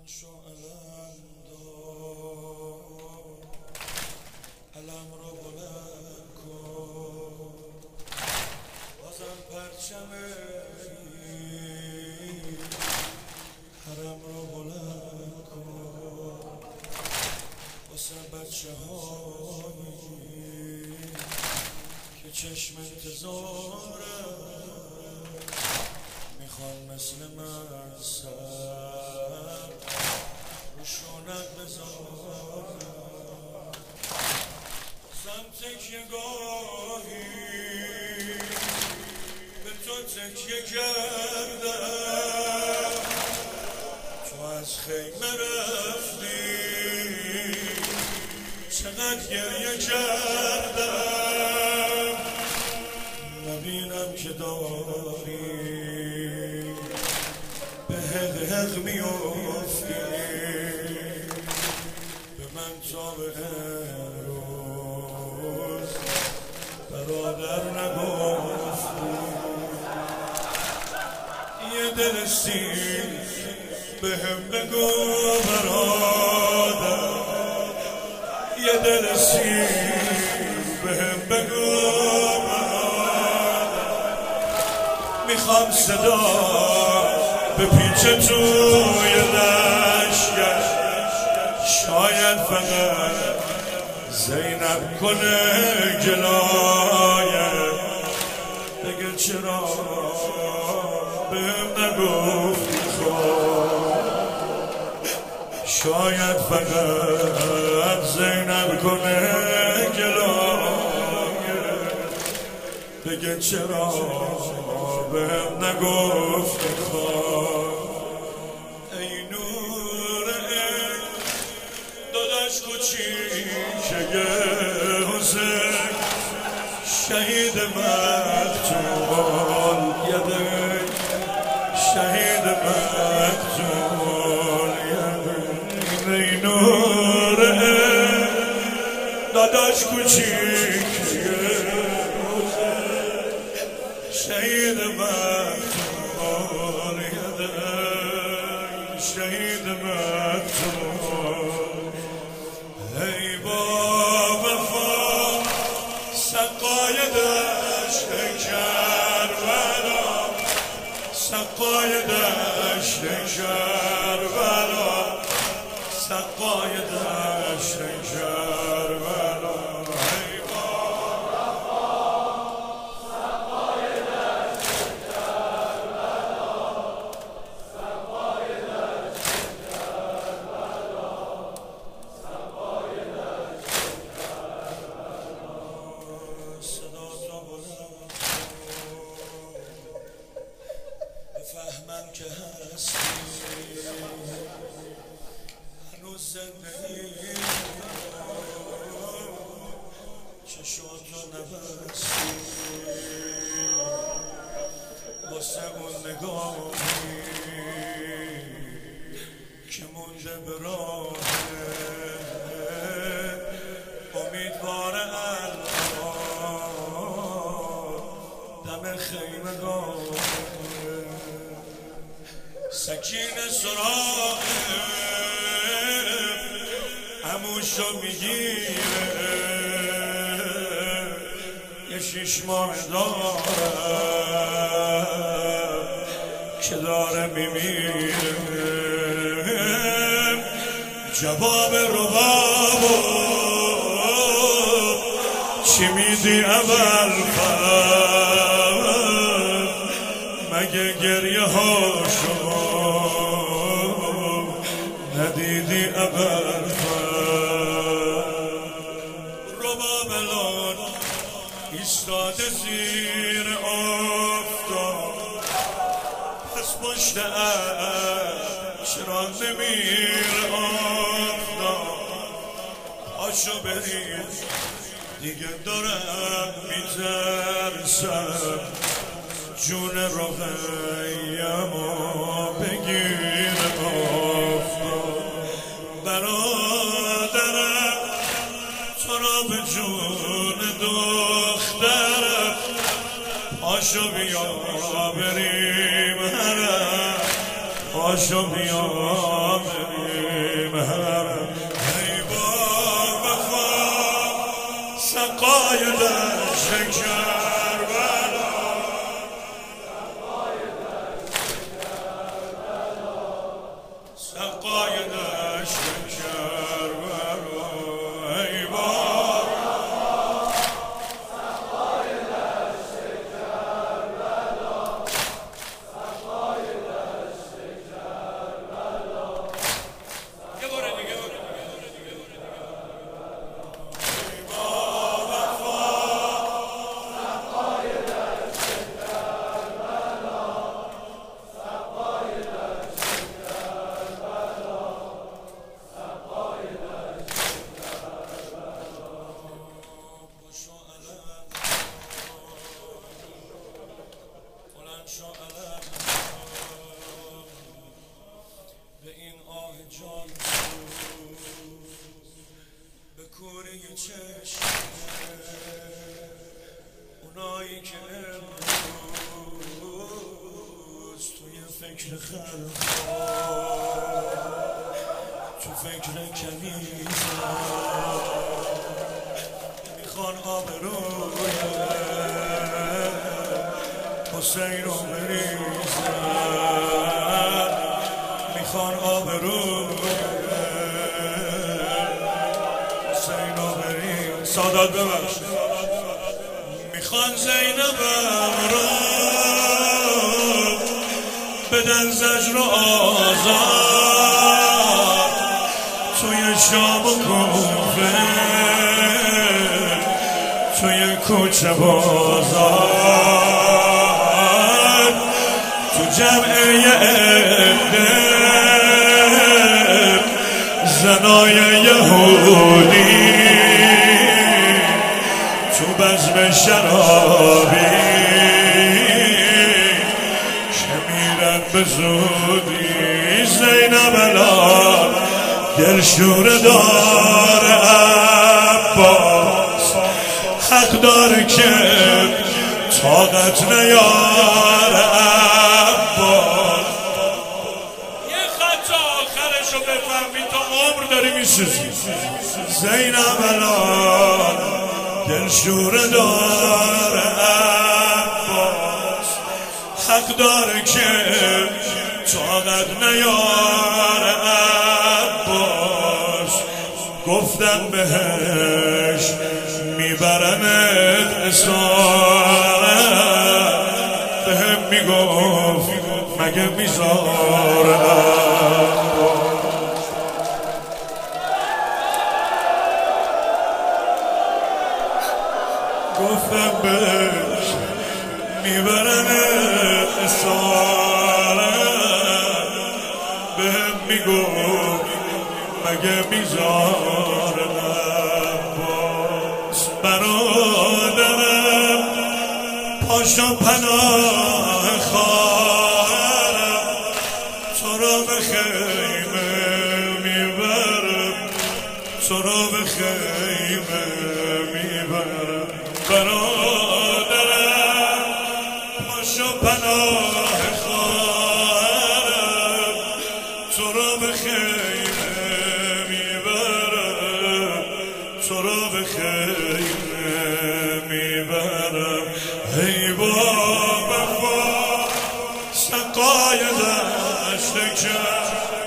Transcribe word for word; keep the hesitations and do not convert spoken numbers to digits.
شو علم دار، علم رو بلند کن، بازم پرچم حرم رو بلند کن، واسه بچه هایی که چشم انتظاره میخوان مثل من سر رو شونت بذارم، بازم تکیه گاهی به تو تکیه کردم، تو از خیمه رفتی چقدر گریه کردم، نبینم که داری به حق حق میافتی، به من تا به امروز برادر نگفتی، یه دل سیر به هم بگو برادر، یه دل سیر به هم بگو برادر، میخوام صدا به پیچ توی لشگر، شاید فقط زینب کنه گلایه، بگه چرا بهم نگفتی خود، شاید فقط زینب کنه گلایه، بگه چرا بهم نگفتی خود. ای نور ای داداش کوچیکه حسین، شهید مقتول یده، شهید مقتول یده، ای نور ای داداش کوچیکه شهید مقتول یده، شهید مقتول، ای با وفا سقای دشت کربلا، سقای دشت کربلا، سقای دشت کربلا، ای با وفا سقای دشت کربلا، سقای دشت کربلا، سقای دشت کربلا، صدا تو بلند بفهمم که هستی، هنوز زندگی چشاتو نبستی، واسه اون نگاهی که مونده به راهه، امیدوار الان دم خیمه گاهه، سکینه سراغه عموشو میگیره، یه شیش ماه دارم که داره میمیره، جواب ربابو چی میدی اول فرد، مگه گریه هاشو ندیدی اول رباب الان ایستاده زیر آفتاب، پس پشت عرش چرا نمیره آفتاب، پاشو برید دیگه دارم میترسم، جون رقیه‌مو بگیر آفتاب، برادرم تو را به جون دخترم، پاشو بیا بریم حرم، پاشو پاشو بیا بریم هرم ای با وفا سقای دشت کربلا سقای دشت کربلا ای با به این آه جان به کوره چشم اونایی که امروز توی فکر خلق تو فکر کنیزه میخوان آبروی حسین رو بریزن میخوان آبروی حسین رو بریزن سادات ببخشید میخوان زینبم رو بدن زجر و آزار توی شام و کوفه توی کوچه بازار تو جمعه عده زنای یهودی تو بزم شرابی که میرن به زودی زینب الان دلشور دار عباس حق داره که طاقت نیار عباس یه خط آخرشو بفهمی تا عمر داری میسوزی زینب الان دلشور دار عباس حق داره که طاقت نیار عباس گفتم بهش میبرنت اسارت بهم میگفت مگه میذارم گفتم بهش میبرنت اسارت بهم میگفت مگه میذارم برادرم پاشو پناه خواهرم تو را به خیمه میبرم تو را به خیمه میبرم برادرم پاشو پناه خواهرم تو را به خیمه میبرم تو را به خیمه میبرم ای با وفا سقای دشت کرد